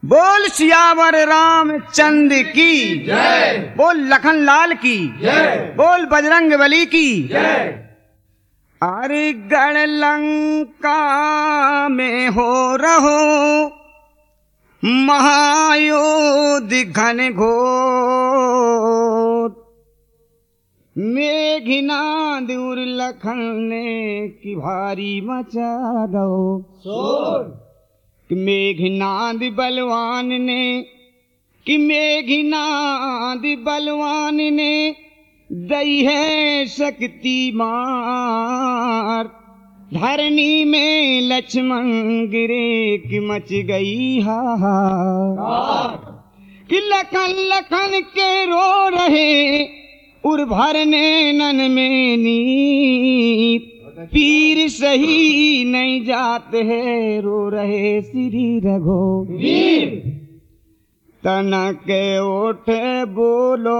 बोल सियावर रामचंद्र की जय। बोल लखन लाल की जय। बोल बजरंग बली की जय। अरे गढ़ लंका में हो रहो महायुद्ध घन घोर मेघनाद उर लखन ने की भारी मचा दो शोर। कि मेघनाद बलवान ने कि मेघनाद बलवान ने दई है शक्ति मार धरनी में लक्ष्मण गिरे कि मच गई हाहाकार कि लखन लखन के रो रहे उर भरने नन में नीत पीर सही नहीं जाते हैं रो रहे श्री रघुवीर तनक ओठ बोलो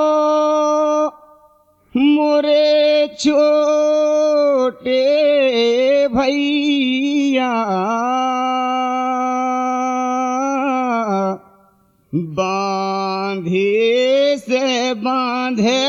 मोरे छोटे भैया बांधे से बांधे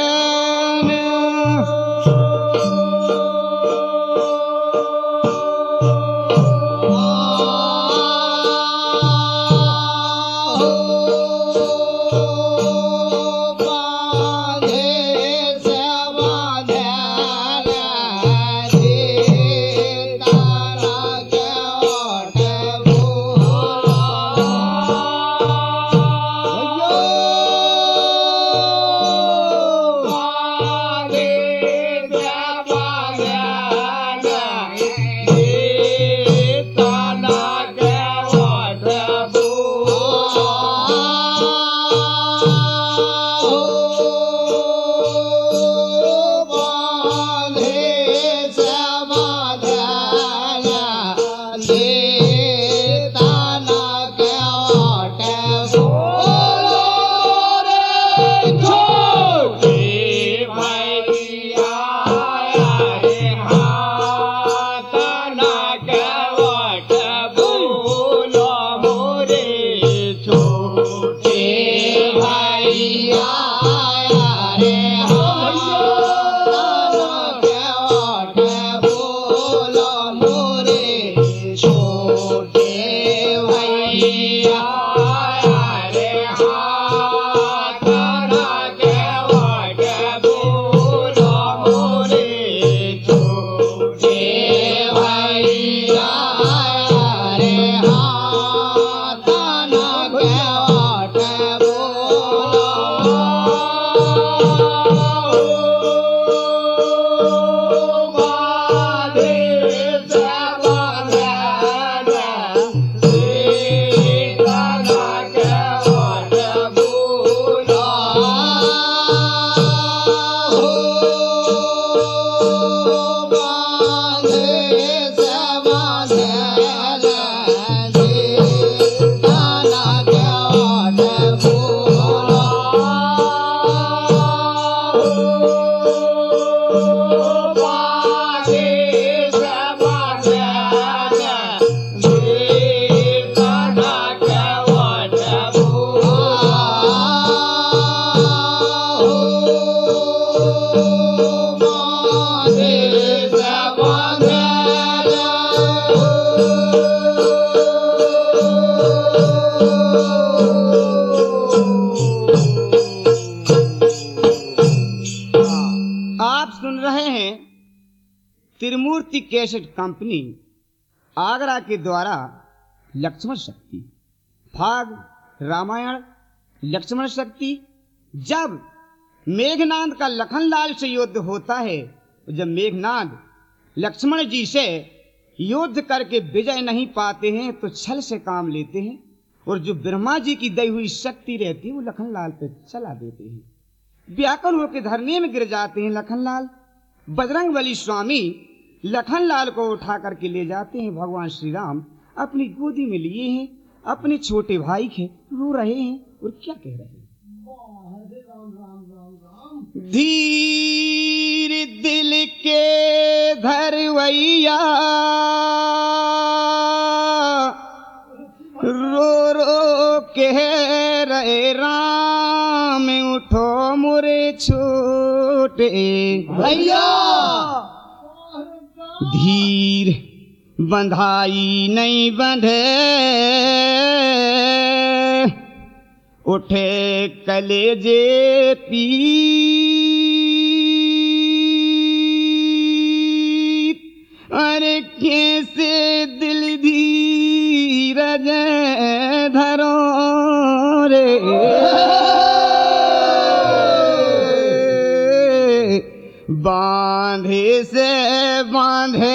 त्रिमूर्ति कैसेट कंपनी आगरा के द्वारा लक्ष्मण शक्ति भाग रामायण लक्ष्मण शक्ति। जब मेघनाद का लखनलाल से युद्ध होता है, जब मेघनाद लक्ष्मण जी से युद्ध करके विजय नहीं पाते हैं तो छल से काम लेते हैं और जो ब्रह्मा जी की दी हुई शक्ति रहती है वो लखनलाल पे चला देते हैं। व्याकुल होकर धरने में गिर जाते हैं लखनलाल। बजरंग बली स्वामी लखनलाल को उठा करके ले जाते हैं। भगवान श्री राम अपनी गोदी में लिए हैं, अपने छोटे भाई के रो रहे हैं और क्या कह रहे हैं, धीर दिल के धरवैया रो रो कह रहे राम उठो मोरे छोटे भैया धीर बंधाई नहीं बंधे उठे कलेजे पीर अरे कैसे दिल धीरज धरो रे बांधे से बांधे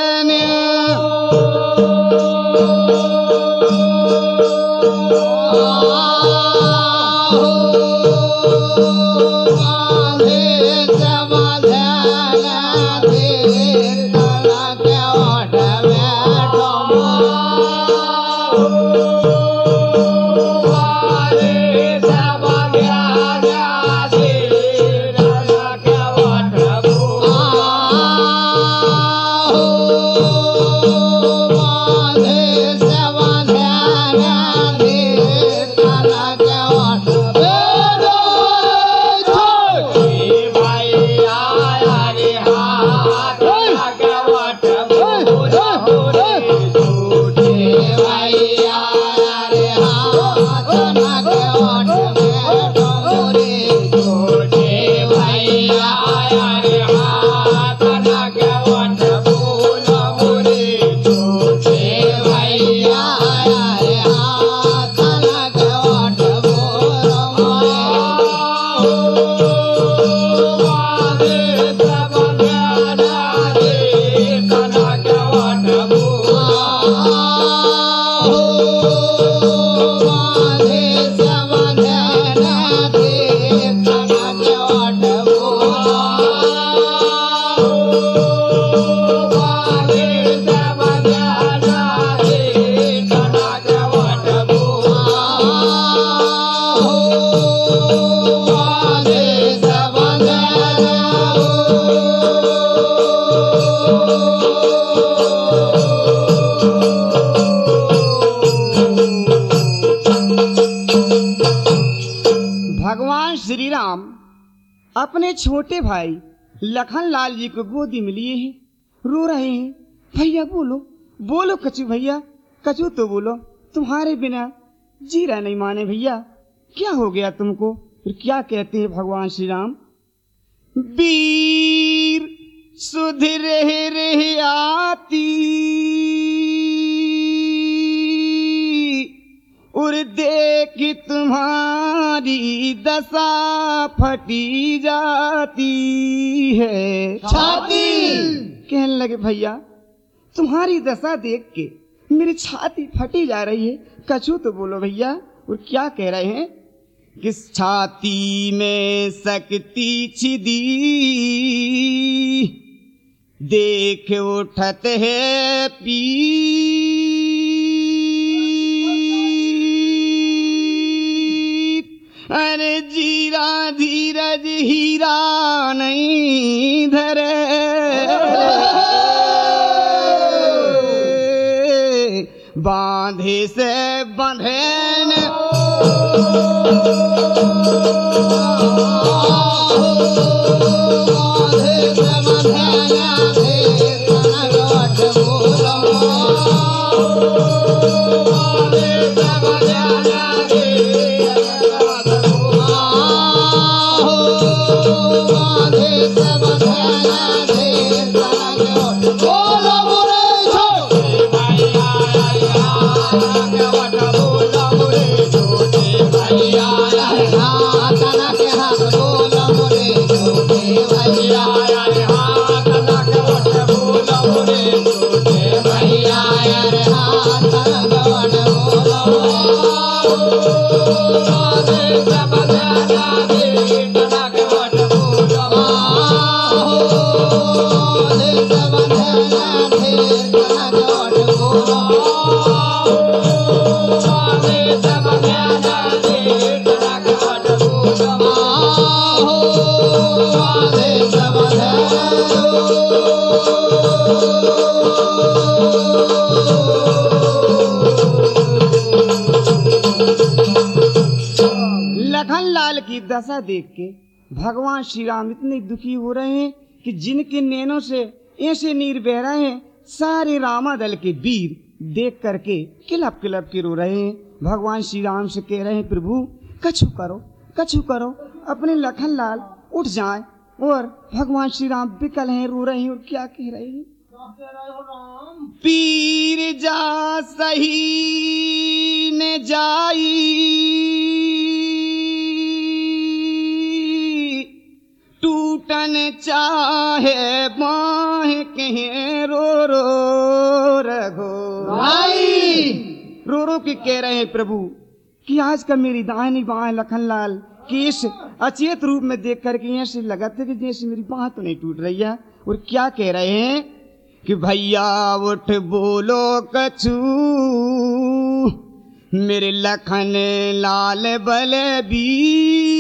भगवान श्री राम अपने छोटे भाई लखन लाल जी को गोदी में लिए हैं, रो रहे हैं। भैया बोलो बोलो कचू भैया, कचू तो बोलो, तुम्हारे बिना जीरा नहीं माने भैया, क्या हो गया तुमको? फिर क्या कहते हैं भगवान श्री राम? वीर सुध रह आती और देख तुम्हारी दशा फटी जाती है छाती। कहने लगे भैया तुम्हारी दशा देख के मेरी छाती फटी जा रही है, कछु तो बोलो भैया। और क्या कह रहे हैं? किस छाती में शक्ति छिदी देख उठत है पीर, अरे जीरा धीरज हीरा नहीं धरे, बांधे से बंधे की दशा देख के भगवान श्री राम इतने दुखी हो रहे हैं कि जिनके नैनों से ऐसे नीर बह रहे हैं, सारे रामा दल के वीर देख करके किलप किलप के रो रहे हैं। भगवान श्री राम से कह रहे हैं, प्रभु कछु करो, अपने लखन लाल उठ जाए। और भगवान श्री राम विकल हैं, रो रहे हैं और क्या कह रहे हैं, पीर जा सही ने जाई, टूटन चाहे बाह कहे रो रो रघो भाई। रो के कह रहे हैं प्रभु कि आज का मेरी दाहिनी बाह लखनलाल केश अचेत रूप में देख करके ऐसे लगा था कि जैसे मेरी बाह तो नहीं टूट रही है। और क्या कह रहे हैं कि भैया उठ बोलो कछु, मेरे लखन लाल बलबीर,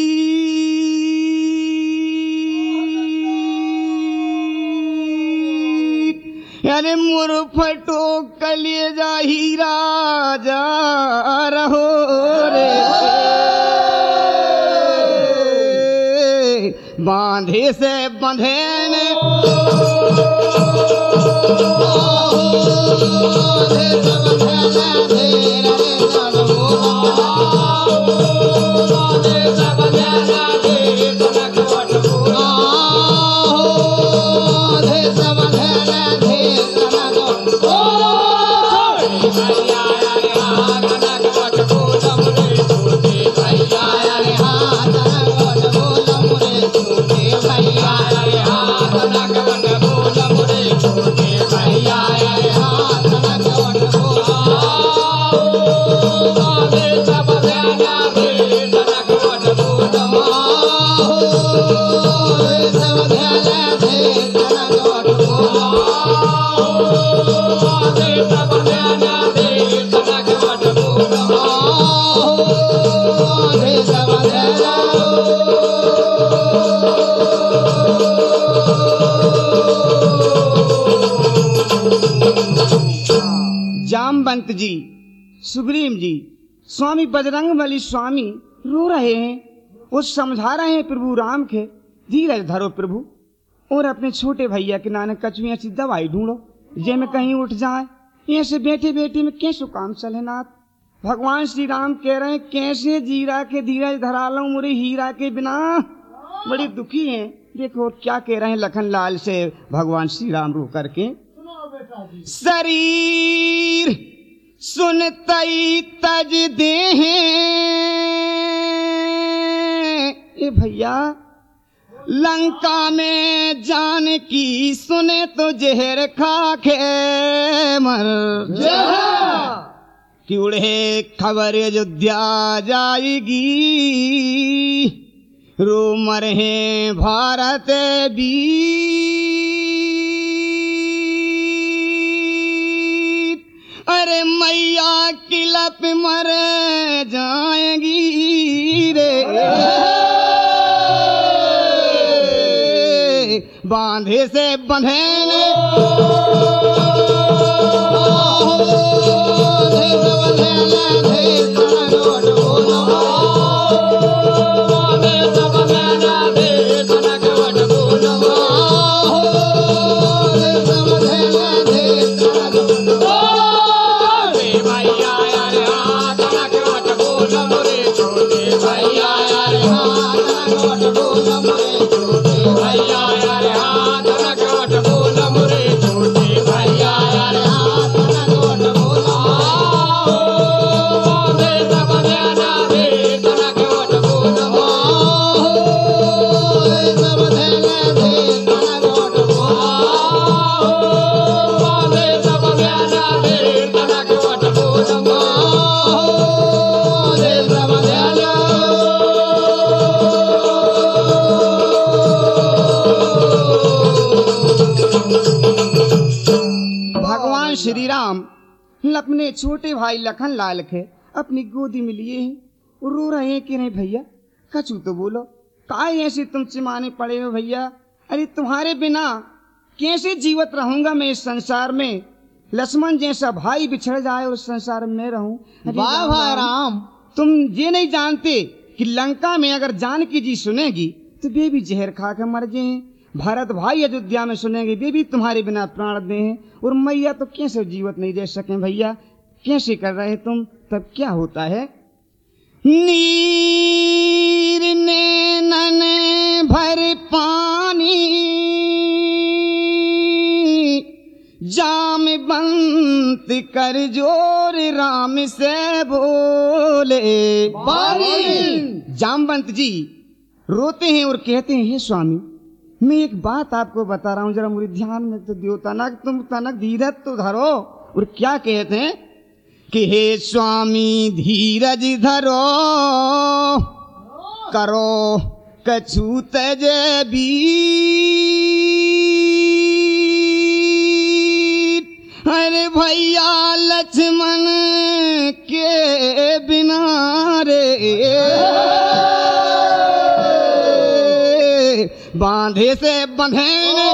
अरे मुर फटो कलेजा हीरा जा रहो रे, बांधे से बंधे ने जामवंत जी, सुग्रीव जी, स्वामी बजरंगबली स्वामी रो रहे हैं और समझा रहे हैं प्रभु राम के, धीरज धरो प्रभु, और अपने छोटे भैया के नानक कछु ऐसी दवाई ढूंढो जे में कहीं उठ जाए, ऐसे बैठे बैठे में कैसे काम चले नाथ। भगवान श्री राम कह रहे हैं, कैसे जीरा के धीरज धरा लो मुरे हीरा के बिना, बड़ी दुखी हैं। देखो क्या कह रहे हैं लखन लाल से भगवान श्री राम रो करके, शरीर सुनतई तज दे ए भैया, लंका में जान की सुने तो जहर खा के मर, कि उड़े खबर अयोध्या जाएगी, रो मरे भारत वीर, अरे मैया किलप मर जाएगी रे, बांधे से बंधे श्री राम अपने छोटे भाई लखन लाल के अपनी गोदी में लिए हैं और रो रहे हैं कि नहीं भैया कछु तो बोलो, काहे ऐसे तुम चिमाने पड़े हो भैया, अरे तुम्हारे बिना कैसे जीवित रहूंगा मैं इस संसार में, लक्ष्मण जैसा भाई बिछड़ जाए और संसार में रहूं। वाह भाई राम, तुम ये नहीं जानते कि लंका में अगर जानकी जी सुनेगी तो वे भी जहर खा के मर जाए, भरत भाई अयोध्या में सुनेंगे वे भी तुम्हारे बिना प्राण दे हैं, और मैया तो कैसे जीवित नहीं रह सके भैया, कैसे कर रहे तुम? तब क्या होता है, नीर नैनन भर पानी जामवंत कर जोर राम से बोले। जामवंत जी रोते हैं और कहते हैं, हे स्वामी मैं एक बात आपको बता रहा हूं, जरा मुझे ध्यान में तो दियो, तनक तुम तनक धीरज तो धरो। और क्या कहते हैं कि हे स्वामी धीरज धरो, करो कछु तज बीर, अरे भैया लक्ष्मण के बिना रे बांधे से बंधे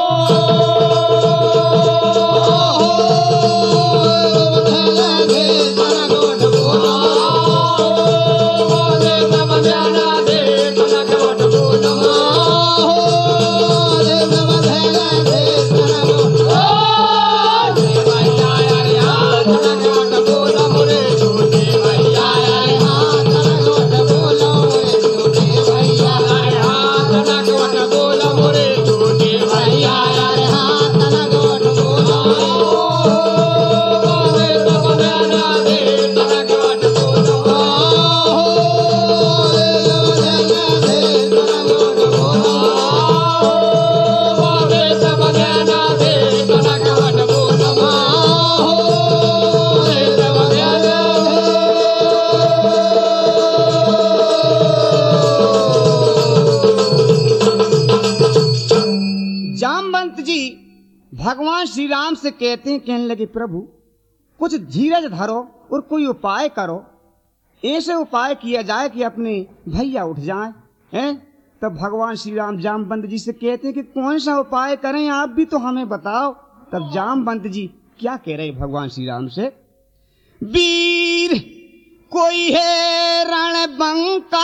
भगवान श्री राम से कहते हैं, कहने लगे प्रभु कुछ धीरज धरो और कोई उपाय करो, ऐसे उपाय किया जाए कि अपने भैया उठ जाएं, हैं? तब भगवान श्री राम जामवंत जी से कहते हैं कि कौन सा उपाय करें, आप भी तो हमें बताओ। तब जामवंत जी क्या कह रहे भगवान श्री राम से, वीर कोई है रणबंका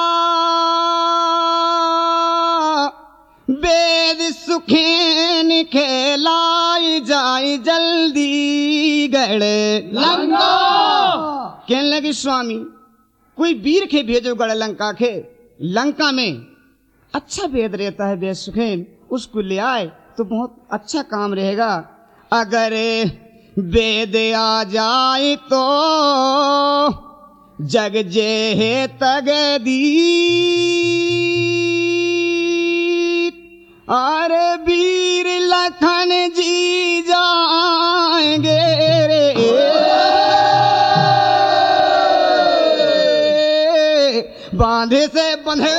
वेद सुखेन खेलाई जाए जल्दी गढ़ लंका। कहने लगे स्वामी कोई वीर के भेजो गढ़ लंका के, लंका में अच्छा वेद रहता है वेद सुखेन, उसको ले आए तो बहुत अच्छा काम रहेगा। अगर वेद आ जाए तो जग जे है तगदी, अरे वीर लखन जी जाएंगे रे बांधे से बंधे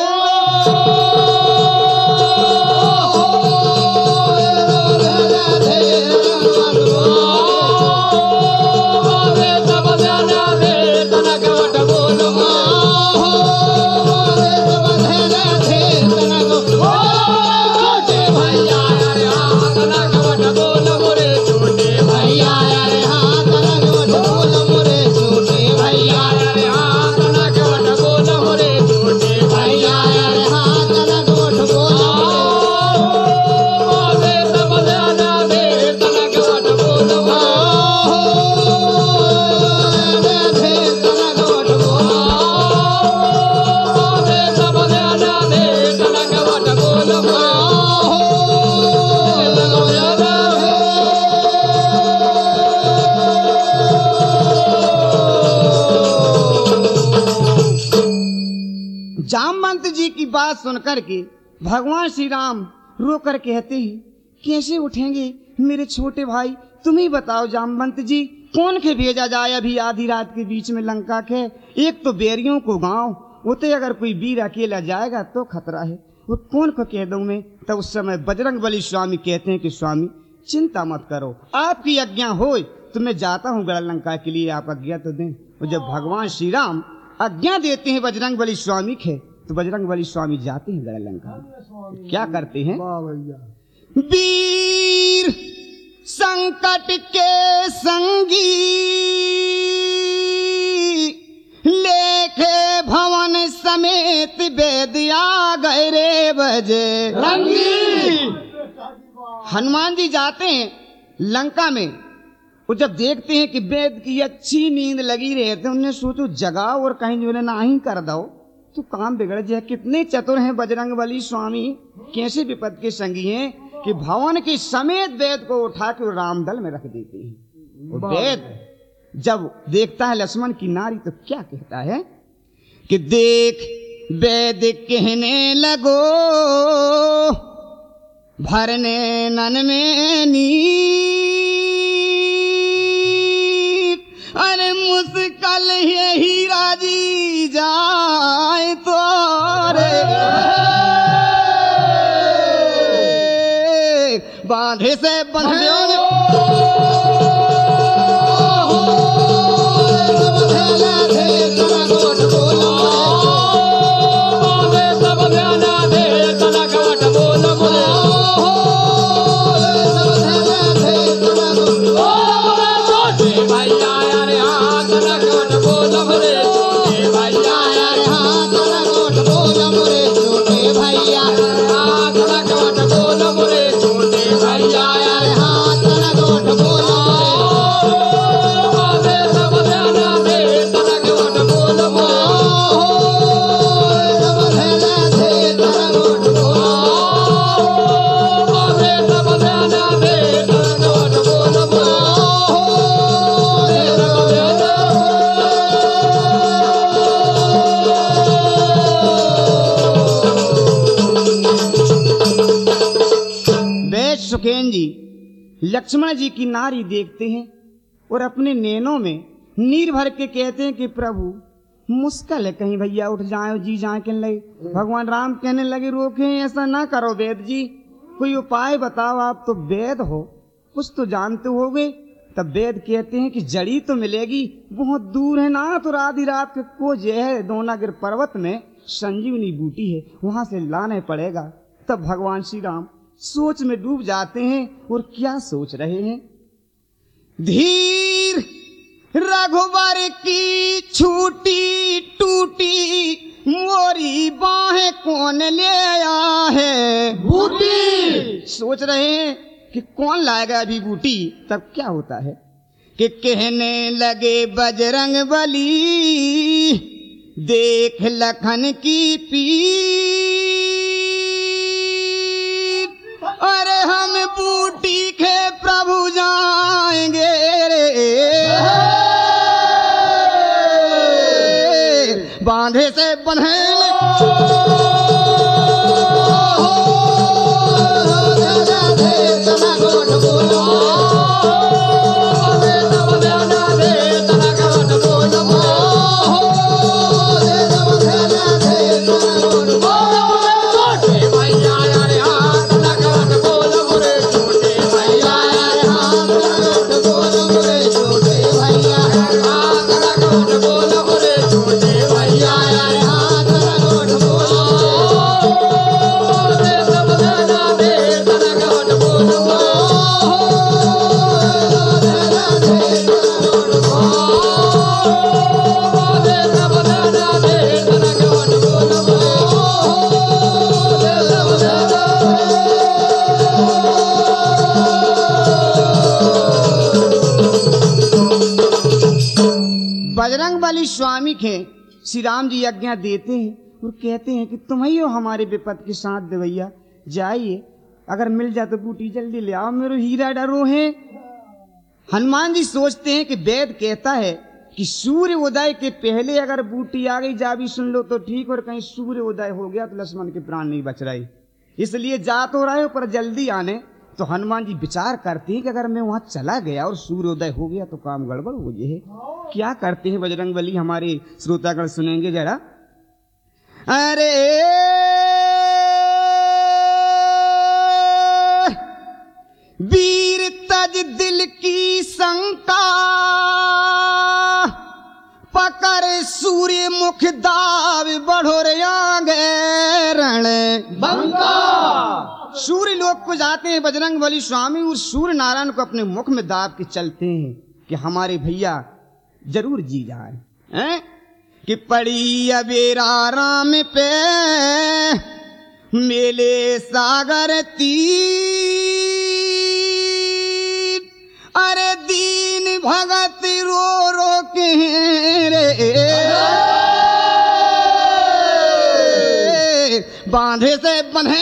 जामवंत जी की बात सुनकर के भगवान श्री राम रोकर कहते हैं, कैसे उठेंगे मेरे छोटे भाई, तुम ही बताओ जामवंत जी कौन के भेजा जाए अभी आधी रात के बीच में लंका के। एक तो बैरियों को गांव होते, अगर कोई वीर अकेला जाएगा तो खतरा है, वो कौन को कह दूं मैं। तब उस समय बजरंग बली स्वामी कहते हैं कि स्वामी चिंता मत करो, आपकी आज्ञा हो तो मैं जाता हूँ गढ़ लंका के लिए, आप आज्ञा तो दें। और जब भगवान श्री राम आज्ञा देते हैं बजरंग बली स्वामी के, तो बजरंग बली स्वामी जाते हैं गढ़ लंका। क्या करते हैं, वीर संकट के संगी लेखे भवन समेत वेद आ गए रे बजरंगी। हनुमान जी जाते हैं लंका में, और जब देखते हैं कि वेद की अच्छी नींद लगी रहे थे, उन्हें सोचो जगाओ और कहीं जो ना ही कर दो तो काम बिगड़ जाए। कितने चतुर हैं बजरंगबली स्वामी, कैसे विपद के संगी हैं कि भवन के समेत वेद को उठा के रामदल में रख देते हैं। और वेद जब देखता है लक्ष्मण की नारी तो क्या कहता है कि देख वेद कहने लगो भरने नन में नीर, अरे मुस्कल यही राजी जाए तो रे बांधे से बंधे सुखेन जी लक्ष्मण जी की नारी देखते हैं और अपने नैनों में नीर भर के कहते हैं कि प्रभु मुश्किल है कहीं भैया उठ जाए जी जाए कहने लगे। भगवान राम कहने लगे रोके ऐसा ना करो वेद जी, कोई उपाय बताओ, आप तो वेद हो कुछ तो जानते होगे। तब वेद कहते हैं कि जड़ी तो मिलेगी, बहुत दूर है ना, तो आधी रात के को जे है दोनागिर पर्वत में संजीवनी बूटी है, वहां से लाने पड़ेगा। तब भगवान श्री राम सोच में डूब जाते हैं और क्या सोच रहे हैं, धीर रघुवर की छूटी टूटी मोरी बाहें कौन ले आया है बूटी। सोच रहे हैं कि कौन लाएगा अभी बूटी। तब क्या होता है कि कहने लगे बजरंग बली देख लखन की पीर, अरे हम बूटी के प्रभु जाएंगे रे बांधे से बंधे बजरंगबली स्वामी के श्री राम जी आज्ञा देते हैं और कहते हैं कि तुम ही हो हमारे विपद के साथ देवैया, जाइए अगर मिल जाए तो बूटी जल्दी ले आओ, मेरे हीरा डरो है। हनुमान जी सोचते हैं कि वेद कहता है कि सूर्य उदय के पहले अगर बूटी आ गई जा भी सुन लो तो ठीक, और कहीं सूर्य उदय हो गया तो लक्ष्मण के प्राण नहीं बच रहे, इसलिए जा तो रहे हो पर जल्दी आने। तो हनुमान जी विचार करते हैं कि अगर मैं वहां चला गया और सूर्योदय हो गया तो काम गड़बड़ हो जाए। क्या करते हैं बजरंगबली, हमारे श्रोतागण सुनेंगे जरा। अरे वीर तज दिल की शंका पकड़ सूर्य मुख दाव बढ़ो रे आगे रण बंका। सूर्य लोक को जाते हैं बजरंगबली स्वामी और सूर्य नारायण को अपने मुख में दाब के चलते हैं कि हमारे भैया जरूर जी जाए हैं। कि पड़ी अबेरा राम पे मेले सागर तीर, अरे दीन भगत रो रो के रे बांधे से बंधे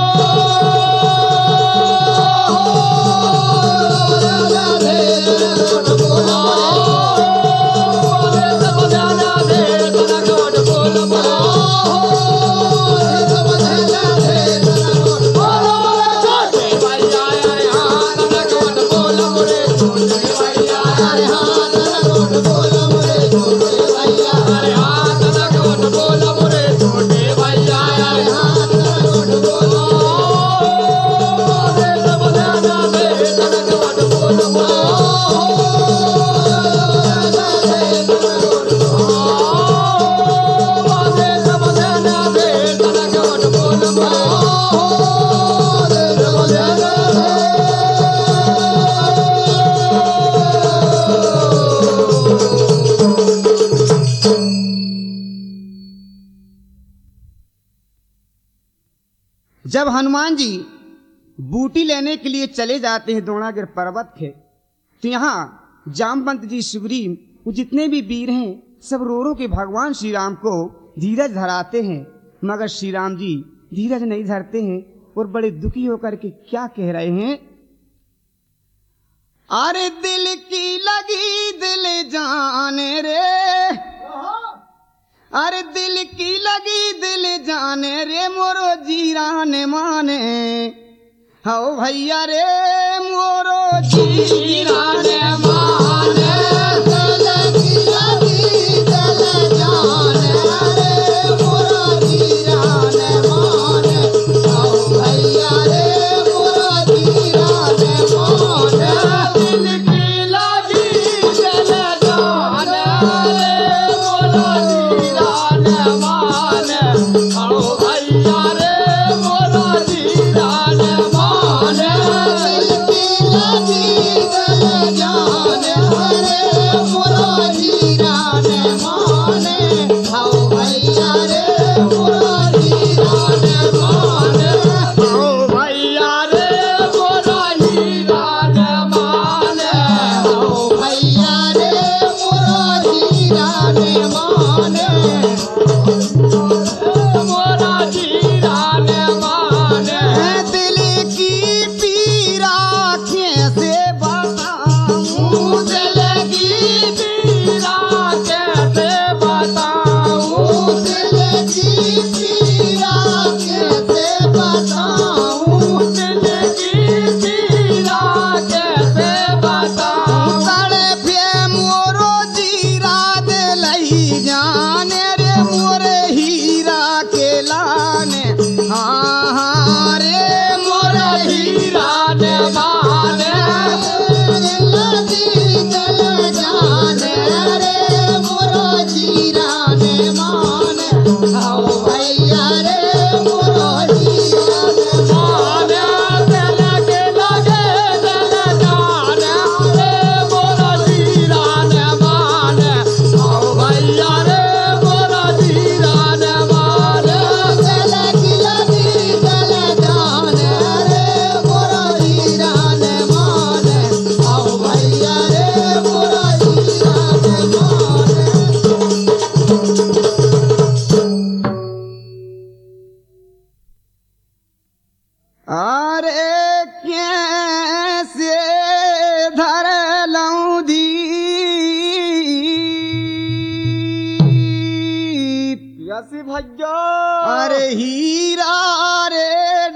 जब हनुमान जी बूटी लेने के लिए चले जाते हैं द्रोणागिर पर्वत के, तो यहाँ जामवंत जी, सुग्रीव, वो जितने भी वीर हैं सब रो रो के भगवान श्री राम को धीरज धराते हैं, मगर श्री राम जी धीरज नहीं धरते हैं और बड़े दुखी होकर के क्या कह रहे हैं, अरे दिल की लगी दिल जाने रे, अरे दिल की लगी दिल जाने रे मोरो जीरान माने, हो भैया रे मोरो जीरान माने, दिल की लगी दिल जाने रे मोरो जीरान माने, हो भैया रे मोरो जीरान माने, दिल की लगी दिल जाने रे मोरो अरे हीरा रे